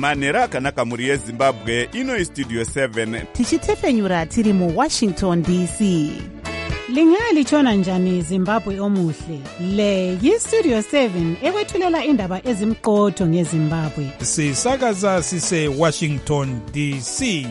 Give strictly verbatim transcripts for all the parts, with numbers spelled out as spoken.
manhero akanaka muri yezimbabwe. Ino istudio seven tichitefenyura tiri mu Washington D C. Lingalitshona njani Zimbabwe omuhle? Le yistudio seven ekwethulela indaba ezimqotho ngeZimbabwe. Sisakaza sise Washington D C.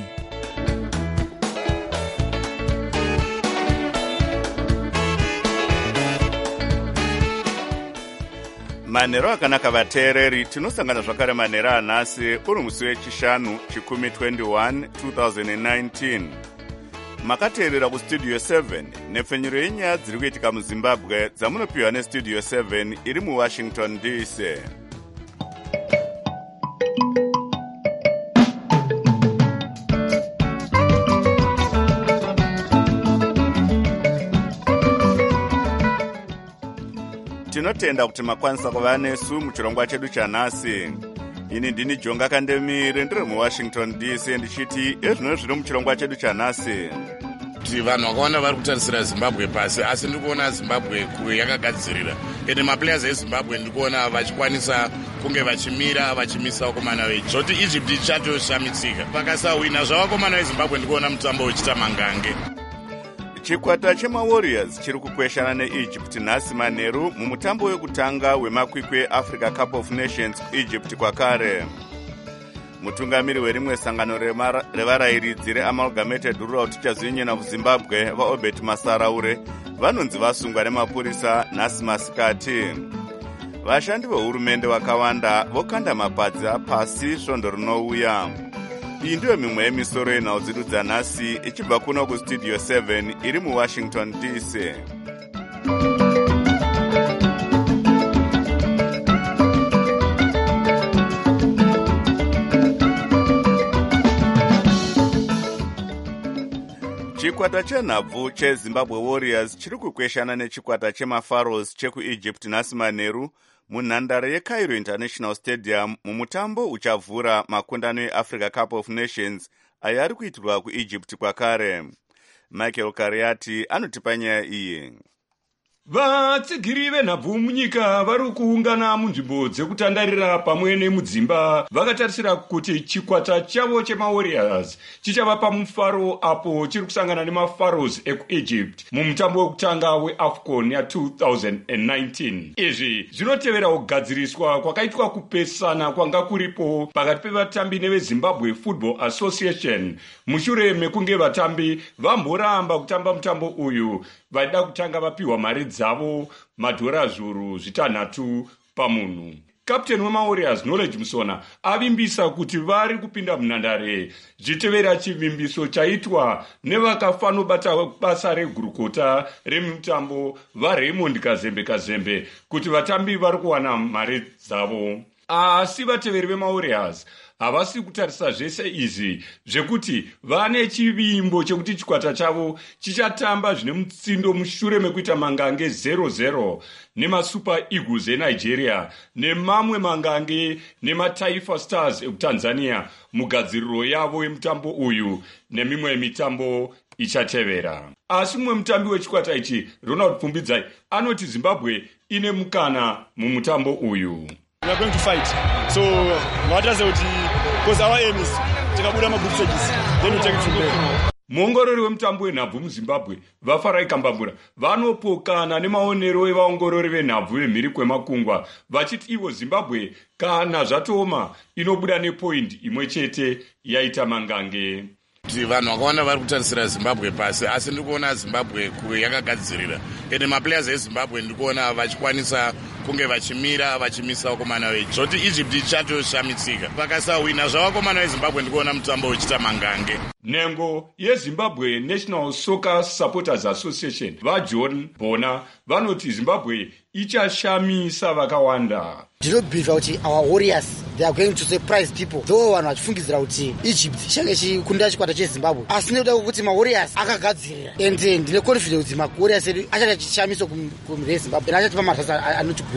manhero akanaka vateereri, tinosangana zvakare manhero anhasi uri musi wechishanu chikumi twenty-one twenty nineteen. Makateerera kustudio seven nepfenyuro yenyaya dziri kuitika muZimbabwe dzamunopiwa nestudio seven iri muWashington D C. Tinotenda kuti makwanisa kuva nesu muchirongwa chedu chanhasi. Ini ndini Jonga Kandemire ndiri muWashington D C ndichiti ezvino zviri muchirongwa chedu chanhasi. Kuti vanhu vakaona vari kutarisira Zimbabwe pasi, asi ndikuona Zimbabwe yakagadzirira. Ende maplayers eZimbabwe ndikuona vachikwanisa kunge vachimira vachimisa vakomana vechi. Zvoti Egypt ichatoshamisika. Vakasawina zvavakomana veZimbabwe ndikuona mutambo uchita mangange. Chikwata chemaWarriors chiri kukweshana neEgypt nhasi manheru mumutambo wekutanga wemakwikwi Africa Cup of Nations Egypt kwakare. Mutungamiri werimwe sangano revarayiridzi reAmalgamated Rural Teachers Union of Zimbabwe vaObert Masaraure vanonzi vasungwa nemapurisa nhasi masikati. Vashandi vehurumende vakawanda vokanda mapadza pasi svondo rinouya. Iyi ndiyo mimwe yemisoro yenhau dzedu dzanhasi ichibva kuno kustudio seven iri muWashington D C. Chikwata chenhabvu cheZimbabwe Warriors chiri kukweshana nechikwata chemaPharaohs chekuEgypt nhasi manheru munhandare yeCairo International Stadium mumutambo uchavhura makundano eAfrica Cup of Nations ayo ari kuitirwa kuEgypt kwakare. Michael Kariati anotipa nyaya iyi. Vatsigiri venhabvu munyika vari kuungana munzvimbo dzekutandarira pamwe nemudzimba vakatarisira kuti chikwata chavo chemaWarriors chichava pamufaro apo chiri kusangana nemaPharaohs ekuEgypt mumutambo wekutanga weAFCON ya-twenty nineteen. Izvi zvinotevera kugadziriswa kwakaitwa kupesana kwanga kuripo pakati pevatambi neveZimbabwe Football Association mushure mekunge vatambi vamboramba kutamba mutambo uyu vaida kutanga vapiwa mari dzavo madhora zviuru zvitanhatu pamunhu. Kapteni wemaWarriors Knowledge Musona avimbisa kuti vari kupinda munhandare zvitevera chivimbiso chaitwa nevakafanobata basa regurukota remutambo vaRaymond Kazembe Kazembe kuti vatambi vari kuwana mari dzavo. Asi vateveri vemaWarriors havasi kutarisa zvese izvi zvekuti vane chivimbo chekuti chikwata chavo chichatamba zvine mutsindo mushure mekuita mangange zero zero nemaSuper Eagles eNigeria nemamwe mangange nemataifa Stars ekuTanzania mugadziriro yavo yemutambo uyu nemimwe mitambo ichatevera. Asi mumwe mutambi wechikwata ichi Ronald Pfumbidzai anoti Zimbabwe ine mukana mumutambo uyu. We are going to fight. So what does it because our aim is tikabuda magroup stages then we take it from there. Muongorori wemutambo wenhabvu muZimbabwe vaFarai Kambambura vanopokana nemaonero evaongorori venhabvu vemhiri kwemakungwa vachiti ivo Zimbabwe kana zvatooma inobuda nepoindi imwe chete yaita mangange. Kuti vanhu vakaona vari kutarisira Zimbabwe pasi, asi ndikuona Zimbabwe yakagadzirira. Ende maplayers eZimbabwe ndikuona vachikwanisa kunge vachimira vachimisa vakomana vechi. Zvoti Egypt ichatoshamisika. Vakasawina zvavakomana veZimbabwe ndikuona mutambo uchita mangange. Nhengo yeZimbabwe National Soccer Supporters Association vaJohn Bona vanoti Zimbabwe ichashamisa vakawanda. Ndinobhivha kuti our Warriors they are going to surprise people. Though vanhu vachifungidzira kuti Egypt ichange chikunda chikwata cheZimbabwe, asi ndoda kuti maWarriors akagadzirira ende ndine confidence kuti maWarriors edu achachishamiso kuMzimbabwe achatipa matasa anotigutsa.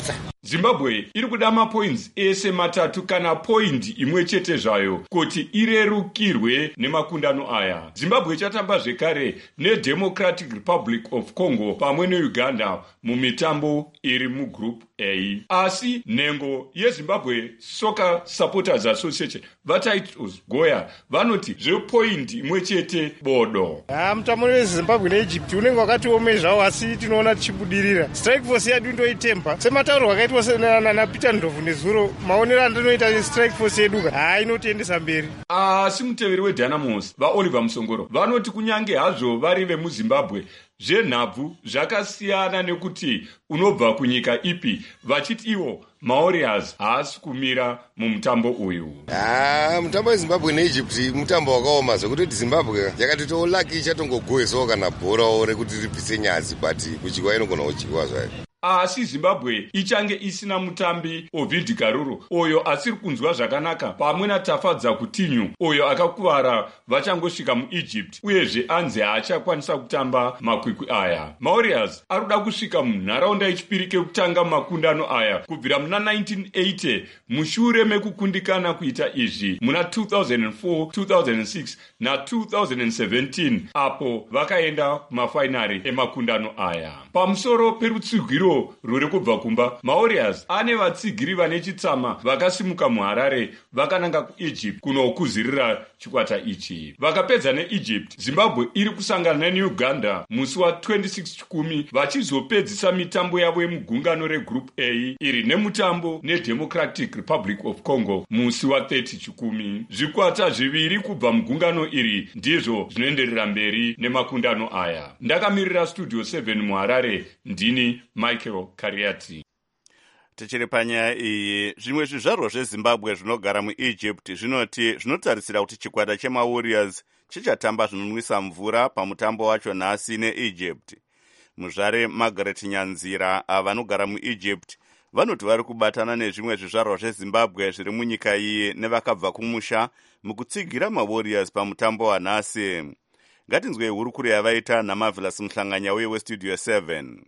Zimbabwe iri kuda mapoints ese matatu kana point imwe chete zvayo kuti irerukirwe nemakundano aya. Zimbabwe ichatamba zvekare neDemocratic Republic of Congo pamwe neUganda mumitambo iri mugroup A. Asi nhengo yeZimbabwe Soccer Supporters Association vataitos Goya vanoti zvepoint imwe chete bodo. Ah, mutambo weZimbabwe neEgypt unenge wakatiome zvawo asi tinoona tichibudirira. Strike force yedu ndoitemba. Sematauro akaitwa na Peter Ndlovu nezuro maonero andinoita strike force yedu ha inotiendesa mberi. Asi muteveri weDynamos vaOliver Musongoro vanoti kunyange hazvo vari vemuZimbabwe zvenhabvu zvakasiyana nekuti unobva kunyika ipi, vachiti ivo maOrias haasi kumira mumutambo uyu. Ah, mutambo weZimbabwe neEgypt mutambo wakaoma zvekutoti Zimbabwe yakatitowo lucky ichatongogohwesawo kana bhorawo rekuti ribvise nyadzi but kuchikwa inogona kuchikwa zvayo. Asi Zimbabwe ichange isina mutambi Ovid Karuru oyo asiri kunzwa zvakanaka pamwe naTafadza Kutinyu oyo akakuvara vachangosvika muEgypt uyezve anzi haachakwanisa kutamba makwikwi aya. Maorias ari kuda kusvika munharaunda yechipiri kekutanga mumakundano aya kubvira muna nineteen eighty mushure mekukundikana kuita izvi muna two thousand four, two thousand six na two thousand seventeen apo vakaenda kumafainari emakundano aya. Pamusoro perutsigiro ruri kubva kumba, Maorias ane vatsigiri vane chitsama vakasimuka muHarare vakananga kuEgypt kunokuzirira chikwata ichi. Vakapedza neEgypt, Zimbabwe iri kusangana neUganda musi wa twenty-six chikumi vachizopedzisa mitambo yavo yemugungano regroup A iri nemutambo neDemocratic Republic of Congo musi wa thirty chikumi. Zvikwata zviviri kubva mugungano iri ndizvo zvinoenderera mberi nemakundano aya. Ndakamirira Studio seven muHarare, ndini Michael Kariati. Tichiri panyaya iyi, zvimwe zvizvarwa zveZimbabwe zvinogara muEgypt zvinoti zvinotarisira kuti chikwata chemaWarriors chichatamba zvinonwisa mvura pamutambo wacho nhasi neEgypt. Muzvare Margaret Nyanzira vanogara muEgypt vanoti vari kubatana nezvimwe zvizvarwa zveZimbabwe zviri munyika iyi nevakabva kumusha mukutsigira maWarriors pamutambo wanhasi. Ngatinzwei hurukuro yavaita naMarvelous Muhlanganya uye weStudio seven.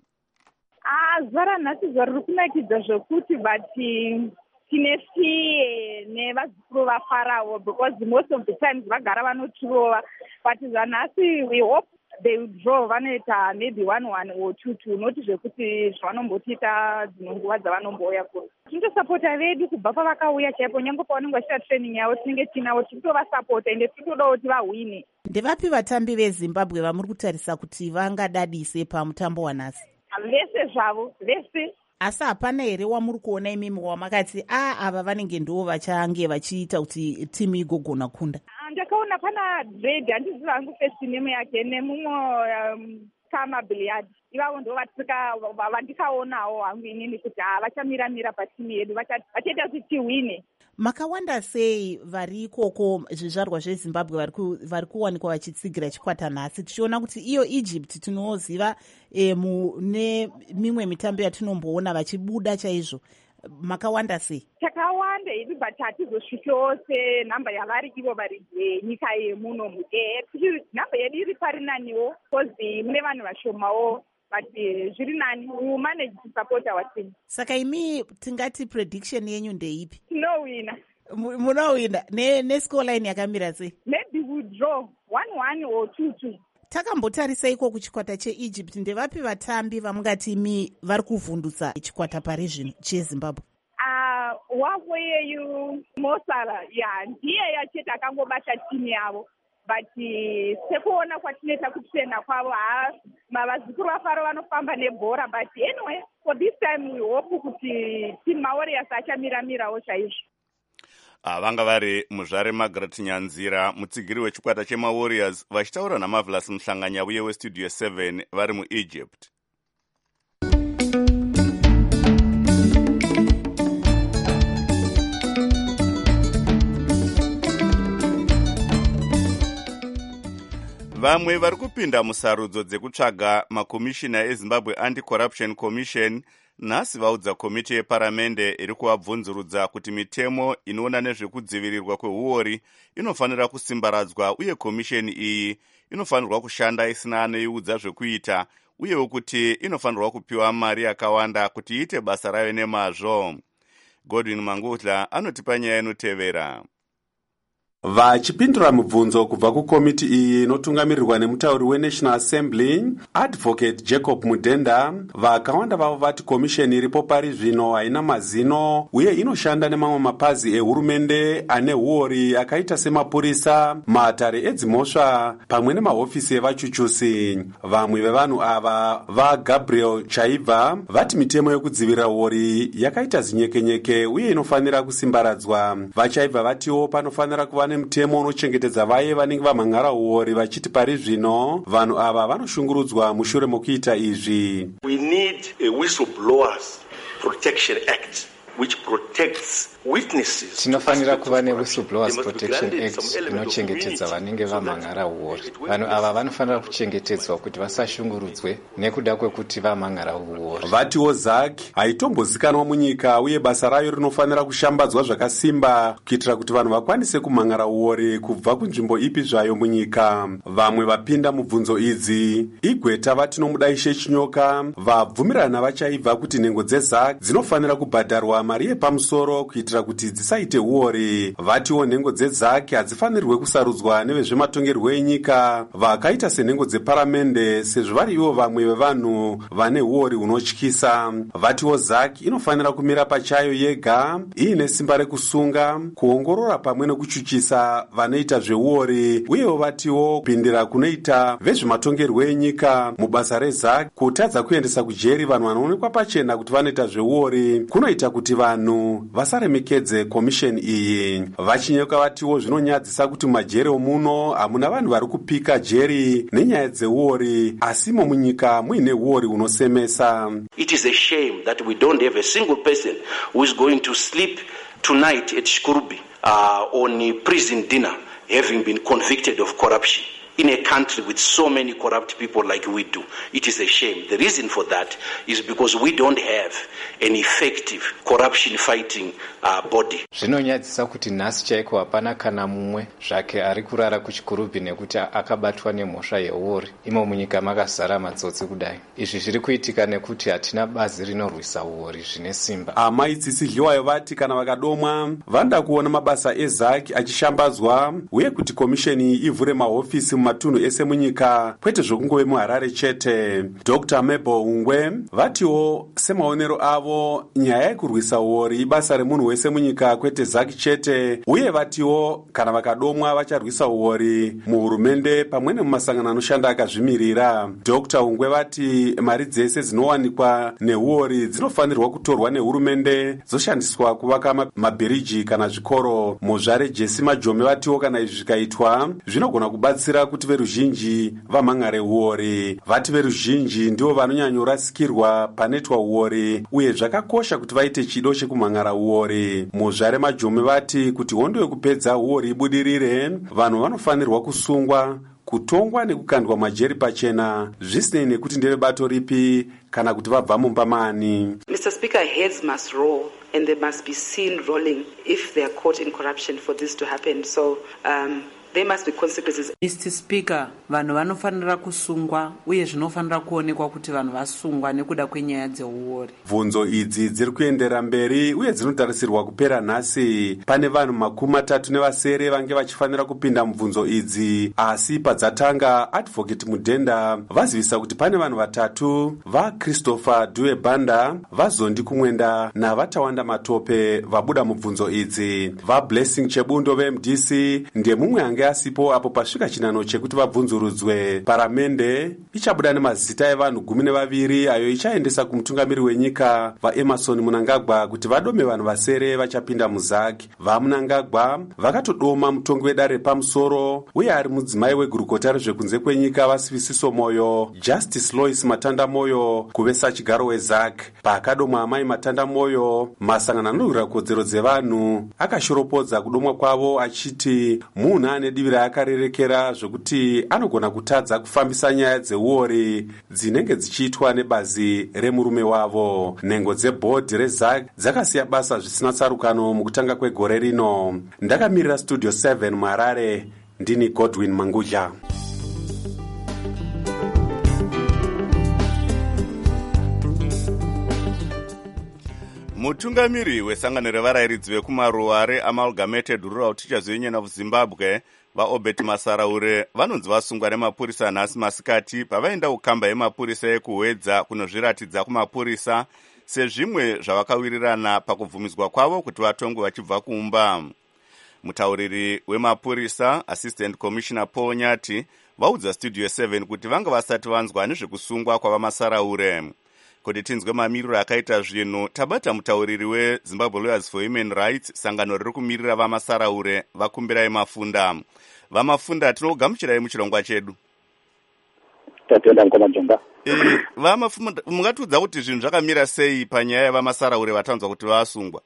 Ah, zvara nhasi zvari kunakidza zvokuti vati tine fiye nevazukuru vaFarao because most of the times vagara vanotirova, but zvanhasi we hope they will draw vanoita maybe one one or two two, noti zvekuti zvavanombotiita dzinonguva dzavanombouya kuno. Tinotosapota vedu kubva pavakauya chaipo, nyange pavanenge vachita training yavo tinenge tinavo tinotovasapota ende tinotodawo kuti vahwine. Ndevapi vatambi veZimbabwe vamuri kutarisa kuti vangadadise pamutambo wanhasi? Vese zvavo, vese. Asi hapana here wamuri kuona imimi wamakati a ava vanenge ndo vachange vachiita kuti timu igogona kunda? Ndakaona pana Dread, handiziva hangu first name yake, nemumwe um, Kama Billiard. Ivavo ndo vatika vandikaonawo hangu inini kuti vachamira-mira patimu yedu, vachaita kuti tiwine. Makawanda sei vari ikoko zvizvarwa zveZimbabwe vari kuwanikwa vachitsigira chikwata nhasi, tichiona kuti iyo Egypt tinoziva e, nemimwe mitambo yatinomboona vachibuda chaizvo. Makawanda sei? Takawanda idi but hatizosvikewo senhamba yavari ivo vari nyika yemuno mude. Nhamba yedu iri pari naniwo because mune vanhu vashomawo, but zviri nani, we manage to support our team. Saka imi tingati prediction yenyu ndeipi? Tinowina. Munowina nescoreline yakamira sei? Maybe we draw one one or two two. Takambotarisa iko kuchikwata cheEgypt, ndevapi vatambi vamungati imi vari kuvhundutsa chikwata pari zvino cheZimbabwe? Ah, uh, wavo yeyu Mosala, ya ndiye yachete akangobata timu yavo. But sekuona kwatinoita kutrena kwavo, vazukuru vaFarao vanofamba nebhora, but anyway for this time we hope kuti team maWarriors achamira-mirawo chaizvo. Vanga vari muzvare Margaret Nyanzira, mutsigiri wechikwata chemaWarriors, vachitaura naMarvelous Muhlanganya uye weStudio seven vari muEgypt. Vamwe vari kupinda musarudzo dzekutsvaga makomishina eZimbabwe Anti-Corruption Commission nhasi vaudza komiti yeparamende iri kuvabvunzurudza kuti mitemo inoona nezvekudzivirirwa kweuori inofanira kusimbaradzwa uye komisheni iyi inofanirwa kushanda isina anoiudza zvekuita uyewo kuti inofanirwa kupiwa mari yakawanda kuti iite basa rayo nemazvo. Godwin Mangudla anotipa nyaya inotevera. Vachipindura mubvunzo kubva kukomiti iyi inotungamirirwa nemutauri weNational Assembly, Advocate Jacob Mudenda, vakawanda vavo vati komisheni iripo pari zvino haina mazino uye inoshanda nemamwe mapazi ehurumende ane huori akaita semapurisa, mahatare edzimhosva pamwe nemahofisi evachuchusi. Vamwe vevanhu ava vaGabriel Chaibva vati mitemo yekudzivirira huori yakaita zinyekenyeke uye inofanira kusimbaradzwa. VaChaibva vatiwo panofanira kuva nemutemo unochengetedza vaye vanenge vamhan'ara huori vachiti pari zvino vanhu ava vanoshungurudzwa mushure mokuita izvi. We need a Whistleblowers Protection Act which protects witnesses. Tinofanira kuva neWhistleblowers Protection Act inochengetedza vanenge vamhan'ara huori. Vanhu ava vanofanira kuchengetedzwa kuti vasashungurudzwe nekuda kwekuti vamhan'ara huori. Vatiwo Zak haitombozikanwa munyika uye basa rayo rinofanira kushambadzwa zvakasimba kuitira kuti vanhu vakwanise kumhan'ara huori kubva kunzvimbo ipi zvayo munyika. Vamwe vapinda mubvunzo idzi Igweta vatinomudaishe Chinyoka vabvumirana navaChaibva kuti nhengo dzeZak dzinofanira kubhadharwa mari yepamusoro kuitira kuti dzisaite huori. Vatiwo nhengo dzeZak hadzifanirwe kusarudzwa nevezvematongerwo enyika vakaita senhengo dzeparamende sezvo vari ivo vamwe vevanhu vane huori hunotyisa. Vatiwo Zak inofanira kumira pachayo yega iine simba rekusunga, kuongorora pamwe nekuchuchisa vanoita zvehuori uyewo vatiwo kupindira kunoita vezvematongerwo enyika mubasa reZak kutadza kuendesa kujeri vanhu vanoonekwa pachena kuti vanoita zvehuori kunoita kuti vanhu vasaremekedze komisheni iyi. VaChinyoka vatiwo zvinonyadzisa kuti mumajeri omuno hamuna vanhu vari kupika jeri nenyaya dzehuori asimo munyika muine huori hunosemesa. It is a shame that we don't have a single person who is going to sleep tonight at Shkurubi uh, on a prison dinner having been convicted of corruption. In a country with so many corrupt people like we do, it is a shame. The reason for that is because we don't have an effective corruption fighting uh, body. Zvinonyadzisa kuti nhasi chaiko hapana kana mumwe zvake ari kurara kuChikurubi nekuti akabatwa nemhosva yehuori. Imo munyika makazara matsotsi kudai. Izvi zviri kuitika nekuti hatina bazi rinorwisa huori zvine simba. Amai Tsisidliwayo vati kana vakadomwa vanoda kuona mabasa eZak achishambadzwa uye kuti komisheni ivhure mahofisi matunhu ese munyika kwete zvokungove muHarare chete. Doctor Mebo Ungwe vatiwo semaonero avo nyaya yekurwisa huori ibasa remunhu wese munyika kwete Zak chete uye vatiwo kana vakadomwa vacharwisa huori muhurumende pamwe nemumasangano anoshanda akazvimirira. Doctor Ungwe vati mari dzese dzinowanikwa nehuori dzinofanirwa kutorwa nehurumende dzoshandiswa kuvaka mabhiriji kana zvikoro. Muzvare Jesse Majome vatiwo kana izvi zvikaitwa zvinogona kubatsira kuti veruzhinji vamhan'are huori. Vati veruzhinji ndivo vanonyanyorasikirwa panoitwa huori uye zvakakosha kuti vaite chido chekumhan'ara huori. Muzvare Majome vati kuti hondo yekupedza huori ibudirire vanhu vanofanirwa kusungwa, kutongwa nekukandwa majeri pachena zvisinei nekuti ndevebato ripi kana kuti vabva mumba mani. Mister Speaker, heads must roll and they must be seen rolling if they are caught in corruption for this to happen. So um, there must be consequences. Mister Speaker, vanhu vanofanira kusungwa uye zvinofanira kuonekwa kuti vanhu vasungwa nekuda kwenyaya dzehuori. Bvunzo idzi dziri kuendera mberi uye dzinotarisirwa kupera nhasi. Pane vanhu makumi matatu nevasere vange vachifanira kupinda mubvunzo idzi, asi padzatanga Advocate Mudenda vazivisa kuti pane vanhu vatatu, vaChristopher Due Banda, vaZondi Kumwenda navatawanda Matope vabuda mubvunzo idzi. VaBlessing Chebundo veM D C ndiye mumwe ange asipo apo pasvika chinano chekuti vabvunzurudzwe. Paramende ichabuda nemazita evanhu gumi nevaviri ayo ichaendesa kumutungamiri wenyika vaEmerson Mnangagwa kuti vadome vanhu vasere vachapinda muZak. VaMnangagwa vakatodoma mutongi wedare repamusoro uye ari mudzimai wegurukota rezvekunze kwenyika vaSivisiso Moyo, Justice Lois Matanda Moyo kuvesa chigaro weZak. Paakadomwa amai Matanda Moyo, masangano anorwira kodzero dzevanhu akashoropodza kudomwa kwavo achiti munhu ane divi raakarerekera zvokuti anogona kutadza kufambisa nyaya dzehuori dzinenge dzichiitwa nebazi remurume wavo. Nhengo dzebhodhi reZak dzakasiya basa zvisina tsarukano mukutanga kwegore rino. Ndakamirira Studio seven muHarare, ndini Godwin Mangudla. mutungamiri wesangano revarayiridzi vekumaruware amalgamated rural teachers union of zimbabwe vaobert masaraure vanonzi vasungwa nemapurisa nhasi masikati pavaenda kukamba yemapurisa yekuhwedza kunozviratidza kumapurisa sezvimwe zvavakawirirana pakubvumidzwa kwavo kuti vatongwe vachibva kumba. Mutauriri wemapurisa assistant commissioner Paul Nyati vaudza studio seven kuti vanga vasati vanzwa nezvekusungwa kwavamasaraure. Kuti tinzwe mamiriro akaita zvinhu, tabata mutauriri weZimbabwe Lawyers for Human Rights, sangano riri kumirira vamasaraure, vakumbirai Mafunda. Vamafunda tinogamuchirai muchirongwa chedu. Tatenda ngoma jonga. Eh, vamafunda mungatiudza kuti zvinhu zvakamira sei panyaya yevamasaraure vatanzwa kuti vasungwa?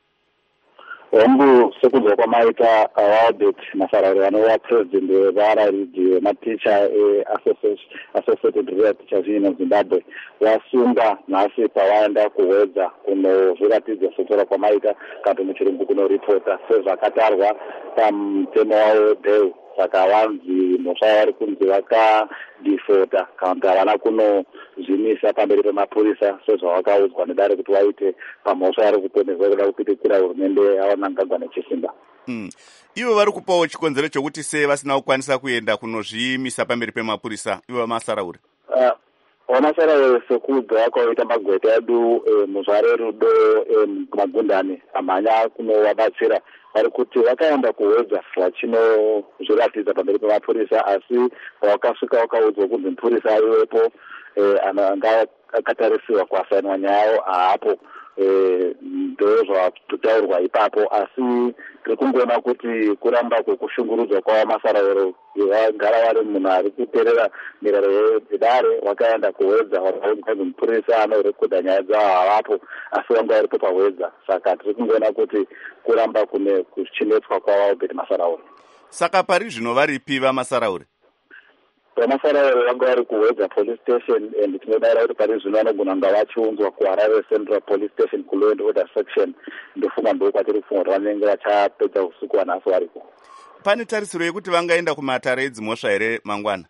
Ombu sekunzwa kwamaita Albert Masaraure vanova president wevarayiridzi vematicha eAssociated Rural Teachers Union of Zimbabwe vasunga nhasi pavaenda kuhwedza kunozviratidza sotora kwamaita kana muchirungu kunoripota sezvakatarwa pamutemo wavo webheu. Saka vanzi mhosva vari kunzi vakadhifota kana kuti havana kunozvimisa pamberi pemapurisa sezvavakaudzwa nedare kuti vaite pamhosva vari kuponesa kuda kupitikira hurumende yavanangagwa nechisimba. Mm. Ivo vari kupawo chikonzero chokuti sei vasina kukwanisa kuenda kunozvimisa pamberi pemapurisa ivo vamasaraure? Uh, vamasaraure sekubva vakaita magweta edu eh, muzvare rudo eh, magundani amhanya kunovabatsira vari kuti vakaenda kuhwedza vachinozviratidza pamberi pemapurisa asi vakasvika vakaudzwa kunzi mupurisa aiwepo anga akatarisiwa kuasainwa nyaya yavo haapo ndo zvatotaurwa ipapo asi tiri kungoona kuti kuramba kwekushungurudzwa kwavamasarauro vagara vari munhu ari kuteerera mirayiro yedare vakaenda kuhwedza vakaunzi mupurisa anorekodha nyaya dzavo havapo asi vanga varipo pahwedza saka tiri kungoona kuti kuramba kune kuchinetswa kwavaobert masaraure. Saka pari zvino varipi vamasaraure? Vamasaraure vanga vari kuhwedza police station and tinodara kuti pari zvino vanogona kunga vachiunzwa kuharare central police station ku law and order section. Ndofunga ndo kwatiri kufunga kuti vanenge vachapedza usiku vanhasi variko. Pane tarisiro yekuti vangaenda kumatare edzimhosva here mangwana?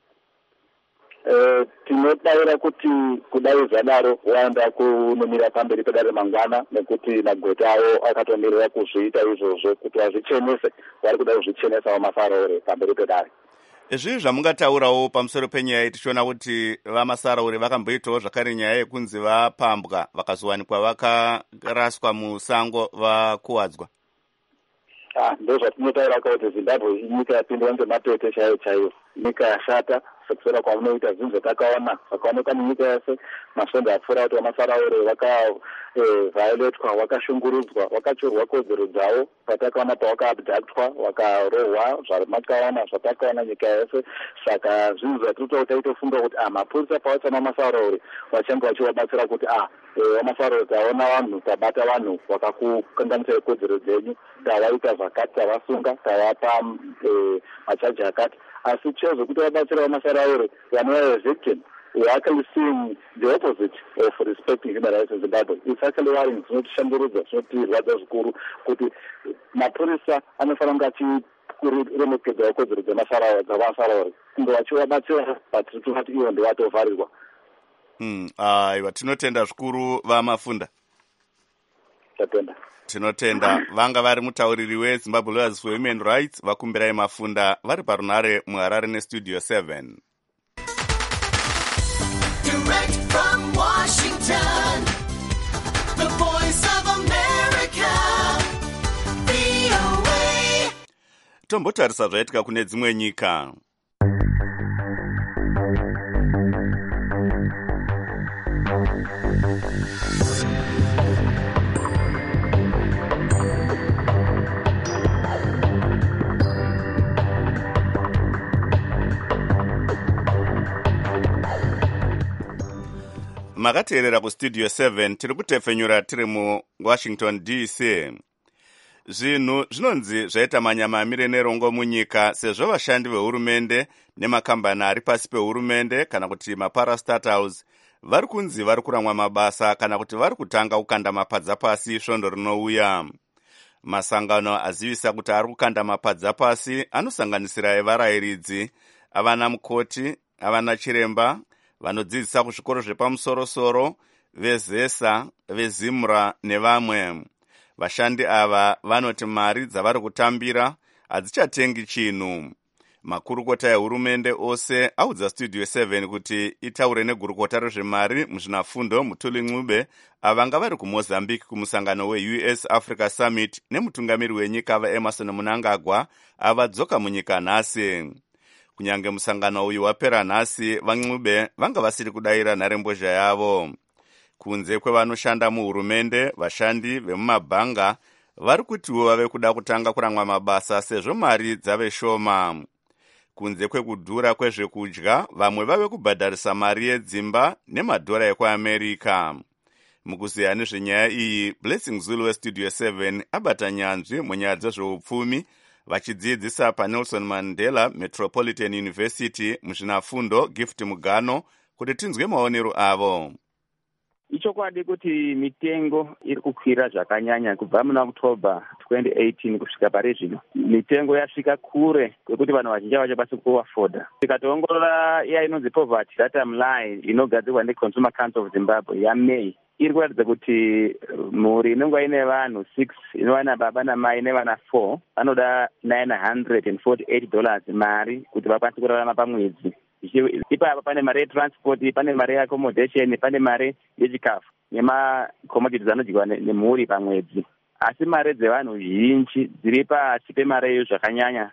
Uh, tinodaira kuti kudai zvadaro waenda kunomira pamberi pedare mangwana nekuti magweta avo akatomirira kuzviita izvozvo kuti vazvichenese vari kuda kuzvichenesa vamasaraure pamberi pedare. Zvii zvamungataurawo pamusoro penyaya tichiona kuti vamasaraure vakamboitawo zvakare nyaya yekunzi vapambwa vakazowanikwa vakaraswa musango vakuwadzwa? Ah, ndo zvatinotaura kuti Zimbabwe inyika yapindwa ngematete chaiyo chaiyo, nyika yashata sekusera kwamunoita zvinhu zvatakaona zvakaonekwa munyika yese. Masvondo apfuura kuti vamasaraure vakavhayoletwa, vakashungurudzwa, vakachorwa kodzero dzavo, patakaona pavakaabductwa, vakarohwa, zvamakaona zvatakaona nyika yese. Saka zvinhu zvatiri taitofunga kuti ah, mapurisa pavatsama vamasaraure vachange vachivabatsira kuti ah, vamasaraure taona vanhu, tabata vanhu vakakukanganisai kodzero dzenyu, tavaita zvakati, tavasunga, tavapa machaji akati, asi chose kuti vabatsira vamasaraure vanova victim. We are actually seeing the opposite of respecting human rights in Zimbabwe. It's actually worrying. Tinotishamburudza, tinotirwadza zvikuru kuti mapurisa anofanira kunge achiremekedza kodzero dzevamasaraure kunge vachivabatsira, but tiri kuti ivo ndovatovharirwa. Mm, aiwa, tinotenda zvikuru Vamafunda. Tatenda. Tinotenda. Vanga vari mutauriri weZimbabwe Lawyers for Human Rights, vakumbirai Mafunda, vari parunare muHarare nestudio seven. Direct from Washington, the voice of America, V O A. Tombotarisa zvaitika kune dzimwe nyika. Makateerera kustudio seven, tiri kutefenyura tiri muWashington D C. Zvinhu zvinonzi zvaita manyamamire nerongo munyika sezvo vashandi vehurumende nemakambani ari pasi pehurumende kana kuti maparastatals vari kunzi vari kuramwa mabasa kana kuti vari kutanga kukanda mapadza pasi svondo rinouya. Masangano azivisa kuti ari kukanda mapadza pasi anosanganisira evarayiridzi, avana mukoti, avana chiremba, vanodzidzisa kuzvikoro zvepamusoro-soro, vezesa, vezimra nevamwe. Vashandi ava vanoti mari dzavari kutambira hadzichatengi chinhu. Makurukota ehurumende ose audza Studio seven kuti itaure negurukota rezvemari muzvinafundo Mutuli Ncube avanga vari kuMozambique kumusangano we-U S Africa Summit nemutungamiri wenyika vaEmerson Mnangagwa avadzoka munyika nhasi. Kunyange musangano uyu wapera nhasi, vaNcube vanga vasiri kudayira nharembozha yavo. Kunze kwevanoshanda muhurumende, vashandi vemumabhanga vari kutiwo vave kuda kutanga kuramwa mabasa sezvo mari dzave shoma. Kunze kwekudhura kwezvekudya, vamwe vave kubhadharisa mari yedzimba nemadhora ekuAmerica. Mukuziya nezvenyaya iyi, Blessing Zulu weStudio seven abata nyanzvi munyaya dzezveupfumi vachidzidzisa paNelson Mandela Metropolitan University muzvinafundo Gift Mugano kuti tinzwe maonero avo. Ichokwadi kuti mitengo iri kukwira zvakanyanya kubva muna October twenty eighteen kusvika pari zvino. Mitengo yasvika kure kwekuti vanhu vazhinji havachakwanisi kuafoda. Tikatoongorora iya inonzi poverty data line inogadzirwa neConsumer Council of Zimbabwe yaMay iri kuratidza kuti mhuri inenge ine vanhu six inova nababa namai nevana four vanoda nine hundred forty-eight dollars mari kuti vakwanise kurarama pamwedzi. Ipapa pane mari yetransport, pane mari yeaccommodation, pane mari yechikafu nemacommodities anodyiwa nemhuri pamwedzi. Asi mari dzevanhu zhinji dziri pasi pemari iyo zvakanyanya.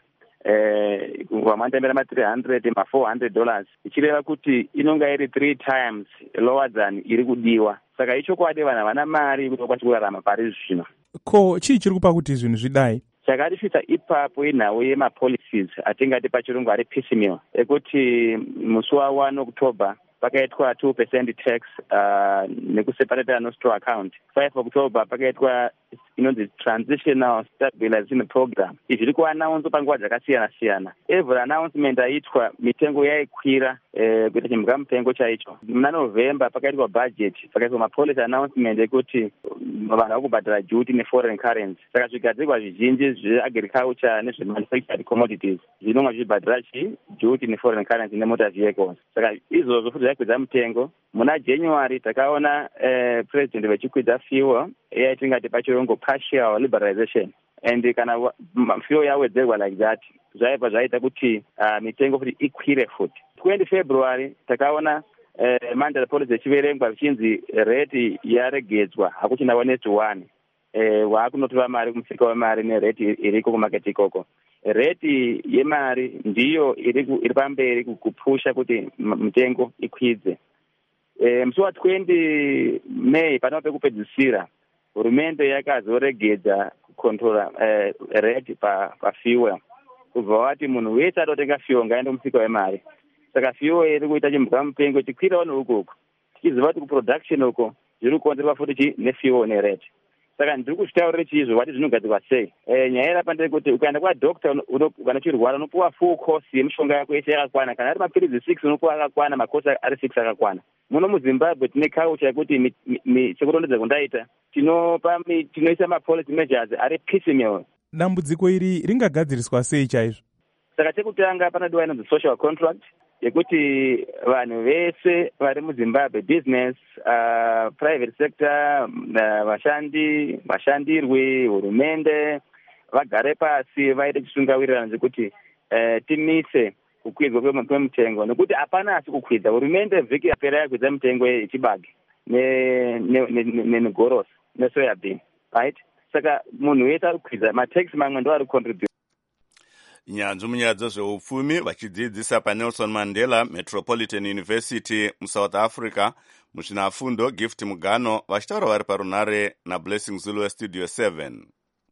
Eh, vamandambira ma three hundred ma four hundred dollars. Ichireva kuti inonga iri three times lower than iri kudiwa. Saka ichokwadi vanhu havana mari kuti vakwanise kurarama pari zvino. Ko chii chiri kupa kuti zvinhu zvidai? Chakatifisa ipapo inhau yemapolicies atingati pachirungu ari piecemeal ekuti musi wa one October pakaitwa two percent tax uh, nekuseparata nostro account. five October pakaitwa inonzi transitional stabilization program. Izvi zviri kuannounce panguva dzakasiyana siyana. Every announcement aitwa mitengo yaikwira eh, kuita chimhuka mupengo chaicho. Muna November pakaitwa budget, pakaitwa mapolicy announcement ekuti vanhu vari kubhadhara duty neforeign currency. Saka zvigadzirwa zvizhinji zveagriculture nezvemanufactured commodities zvinonga zvibhadhara chi duty neforeign currency nemotor vehicles. Saka izvozvo futi zvakwidza mutengo. Muna January takaona eh, president vachikwidza fuel yaitingati pachirungu partial liberalization, and kana fuel yawedzerwa like that zvaibva zvaita kuti uh, mitengo futi ikwire futi. twenty February takaona uh, mandate policy ichiverengwa vichinzi rate yaregedzwa hakuchina net one eh waakunotora mari kumusika wemari nerate iriko kumarket ikoko. Rate yemari ndiyo iri iri pamberi kupusha kuti mitengo ikwidze. Eh musi wa twenty May panapa pekupedzisira hurumende yakazoregedza kukontrola eh, rate pa pa fuel. Kubva wati munhu wese atotenga fuel ngaende kumusika wemari. Saka fuel iri kuita chimhuka mupengo chikwira neuko. Tichiziva kuti kuproduction uko zviri kukonzerwa futi chi nefuel nerate. Saka ndiri kushtaurira chizvo wati zvinogadzirwa sei. Eh nyaya ira pandei kuti ukaenda kwa doctor kana chirwara unopuwa full course yemishonga yako yese yakakwana, kana ari mapirizi six unopuwa akakwana, makosi ari six akakwana. Muno muZimbabwe tine culture yekuti sekurondedza kundaita tinopa tinoisa mapolicy measures ari piecemeal. Dambudziko iri ringagadziriswa sei chaizvo? Saka chekutanga panodiwa inonzi social contract yekuti vanhu vese vari muZimbabwe, business, uh, private sector, uh, vashandi, vashandirwi, hurumende vagare pasi vaite chisungawirirano chekuti uh, timise kukwidzwa kwemutengo, nekuti hapana asi kukwidza. Hurumende vhiki yapera yakwidza mitengo yechibage negorosi nesoyabin, right? Saka munhu wese ari kukwidza, matax mamwe ndo ari kucontribute. Nyanzvi munyaya dzezveupfumi vachidzidzisa paNelson Mandela Metropolitan University muSouth Africa muzvinafundo Gift Mugano vachitaura vari parunare naBlessing Zulu weStudio seven.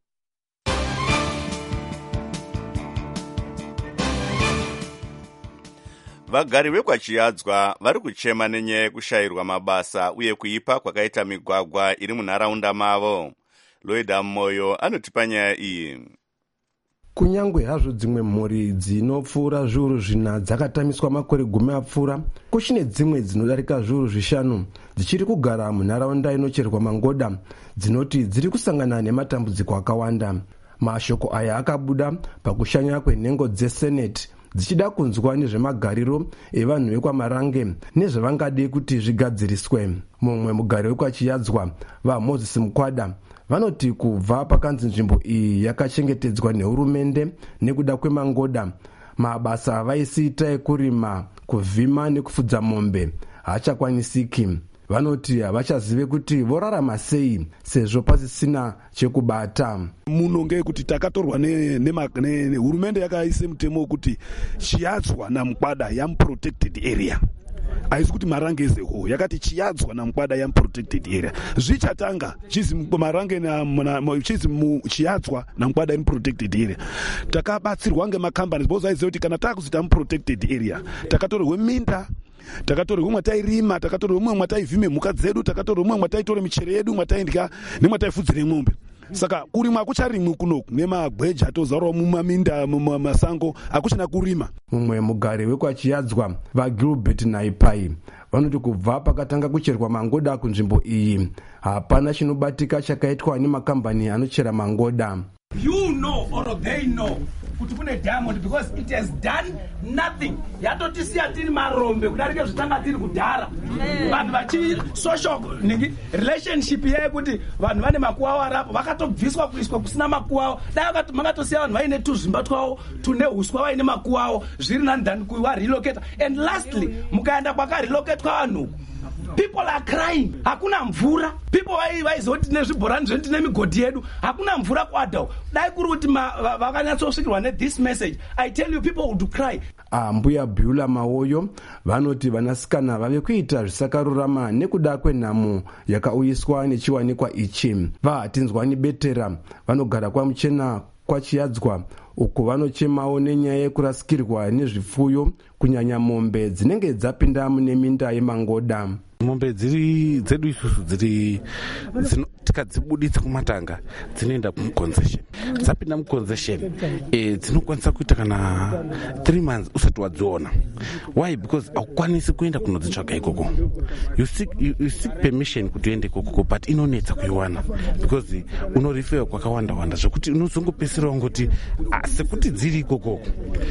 Vagari vekwaChiyadzwa vari kuchema nenyaya yekushayirwa mabasa uye kuipa kwakaita migwagwa iri munharaunda mavo. Loida Moyo anotipa nyaya iyi. Kunyangwe hazvo dzimwe mhuri dzinopfuura zviuru zvina dzakatamiswa makore gumi apfuura, kuchine dzimwe dzinodarika zviuru zvishanu dzichiri kugara munharaunda inocherwa mangoda dzinoti dziri kusangana nematambudziko akawanda. Mashoko aya akabuda pakushanya kwenhengo dzeseneti dzichida kunzwa nezvemagariro evanhu vekwamarange nezvavangade kuti zvigadziriswe. Mumwe mugari wekwachiyadzwa vaMoses Mukwada vanoti kubva pakanzi nzvimbo iyi yakachengetedzwa nehurumende nekuda kwemangoda, mabasa avaisiita ekurima, kuvhima nekufudza mombe haachakwanisiki. Vanoti havachazive kuti vorarama sei sezvo pasisina chekubata. Muno ngekuti takatorwa nehurumende yakaise mutemo wekuti Chiyadzwa naMukwada yamuprotected area. Haisi kuti Marange as a whole, yakati Chiyadzwa naMukwada yamuprotected area. Zvichatanga chizi Marange na chizi Chiyadzwa naMukwada yamuprotected area. Takabatsirwa ngemacompanies boza aiziva kuti kana takuzita muprotected area takatorwa minda, takatorwa mwatairima, takatorwa mwe mwataivhime mhuka dzedu, takatorwa mwe mwataitora michero yedu, mwataindya nemwataifudzire mombe. Saka kurima akucharimwi kunoku nemagweja atozarwa mumaminda mumasango akuchina kurima. Mumwe mugari wekwachiyadzwa vaGilbert Naipai vanoti kubva pakatanga kucherwa mangoda kunzvimbo iyi hapana chinobatika chakaitwa nemakambani anochera mangoda. You know or they know kuti kune diamond because it has done nothing. Yatotisiya tiri marombe kudarika zvitanga tiri kudhara. Vanhu vachi social ningi relationship yaye kuti vanhu vane makuwawo arapo vakatobviswa kuiswa kusina makuwawo. Dai vakati makatosiya vanhu vaine tuzvimba twawo tune huswa vaine makuwawo zviri nani than kuwa relocate. And lastly mukaenda kwaka relocate kwa vanhu, people are crying. Hakuna mvura. People vai vaizoti nezvibhorani zventi nemigodhi yedu hakuna mvura kwadao. Dai kuri kuti vakanyatsosvikirwa ne this message, I tell you people would cry. Ambuya Beulah Mawoyo vanoti vanasikana vave kuita zvisakarurama nekuda kwenhamo yakauyiswa nechiwanikwa ichi. Vahatinzwani Betera vanogara kwaMuchena kwachiyadzwa uko vanochemawo nenyaya yekurasikirwa nezvipfuyo kunyanya mombe dzinenge dzapinda mune minda yemangoda. Mombe dziri dzedu isusu dziri tikadzibuditsa kumatanga dzinoenda kuconcession, dzapinda muconcession eh dzinokwanisa kuita kana three months usati wadziona. Why? Because haukwanisi kuenda kunodzitsvaga ikoko. You seek, you, you seek permission kuti uende ikoko but inonetsa kuiwana because unorifewa kwakawanda wanda zvokuti unozongopesera ngoti sekuti dziri ikoko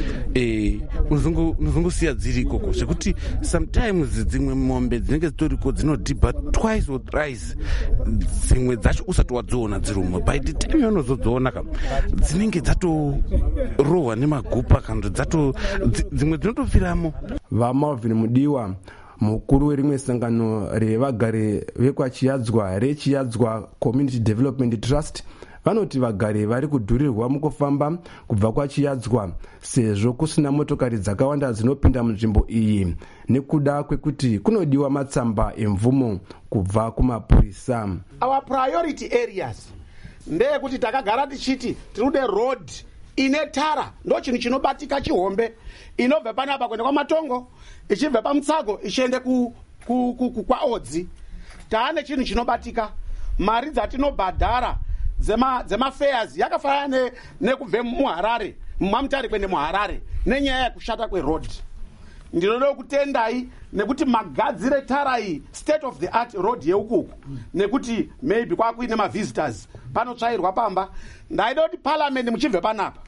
eh unozongosiya dziri ikoko zvekuti sometimes dzimwe mombe dzinenge dzitoriko dzinodhibha twice or thrice dzimwe dzacho usati wadziona dzirumwe. By the time yaunozodziona kam dzinenge dzatorohwa nemagupa kana dzato dzimwe dzinotofiramo. VaMalvin Mudiwa mukuru werimwe sangano revagari vekwachiyadzwa reChiyadzwa Community Development Trust vanoti vagari vari kudhurirwa mukufamba kubva kwachiyadzwa sezvo kusina motokari dzakawanda dzinopinda munzvimbo iyi nekuda kwekuti kunodiwa matsamba emvumo kubva kumapurisa. Our priority areas ndeyekuti takagara tichiti tirude road ine tara, ndo chinhu chinobatika chihombe inobva panapa kuenda kwaMatongo ichibva paMutsago ichiende ku, ku, ku, ku kwaOdzi. Taane chinhu chinobatika, mari dzatinobhadhara dzema dzema fares yakafanana nekubve muHarare muMamutare kwende muHarare nenyaya yekushata kweroad. Ndinoda kutendai nekuti magadzire tara iyi state of the art road yeukuku nekuti maybe kwakuine ma visitors panotsvairwa pamba. Ndaida kuti parliament muchibve panapa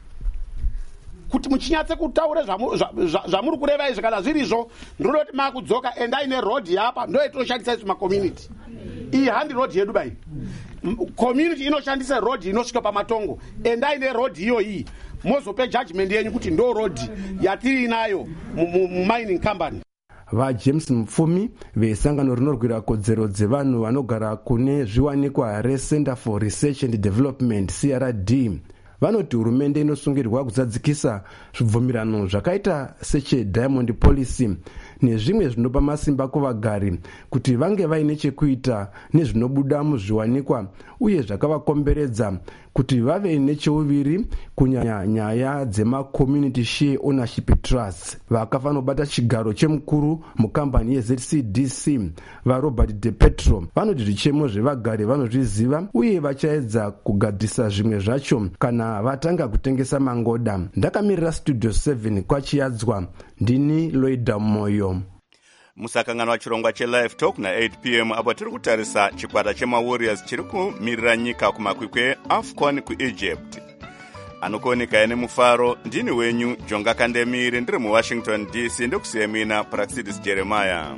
kuti muchinyatse kutaura zvamuri kureva izvi kana zvirizvo ndinoda kuti makudzoka endai neroad yapa ndo itinoshandisa isu macommunity. Iyi handi road yedu bai. Community inoshandisa road inosvika paMatongo, endai neroad iyo iyi mozope judgment yenyu kuti ndo road yatiri nayo mumining company. VaJames Mupfumi vesangano rinorwira kodzero dzevanhu vanogara kune zviwanikwa reCenter for Research and Development C R D vanoti hurumende inosungirwa kuzadzikisa zvibvumirano zvakaita secheDiamond Policy nezvimwe zvinopa masimba kuvagari kuti vange vaine chekuita nezvinobuda muzviwanikwa uye zvakavakomberedza kuti vave necheuviri kunyanya nyaya dzema-community share ownership trusts. Vakafanobata chigaro chemukuru mukambani yeZ C D C vaRobert De Petro vanoti zvichemo zvevagari vanozviziva uye vachaedza kugadzirisa zvimwe zvacho kana vatanga kutengesa mangoda. Ndakamirira Studio seven kwachiyadzwa, ndini Loida Moyo. Musakangano wa chirongwa che-Live Talk na eight p m apo tiri kutarisa chikwata chema-Warriors chiri kumirira nyika kumakwikwi AFCON kuEgypt. anokuoneka ine mufaro. Ndini wenyu Jonga Kandemire, ndiri muWashington D C. Ndikusiye mina Praxidis Jeremiah.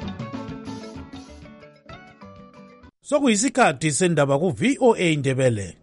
Sokuyisikhathi sendaba ku V O A Ndebele.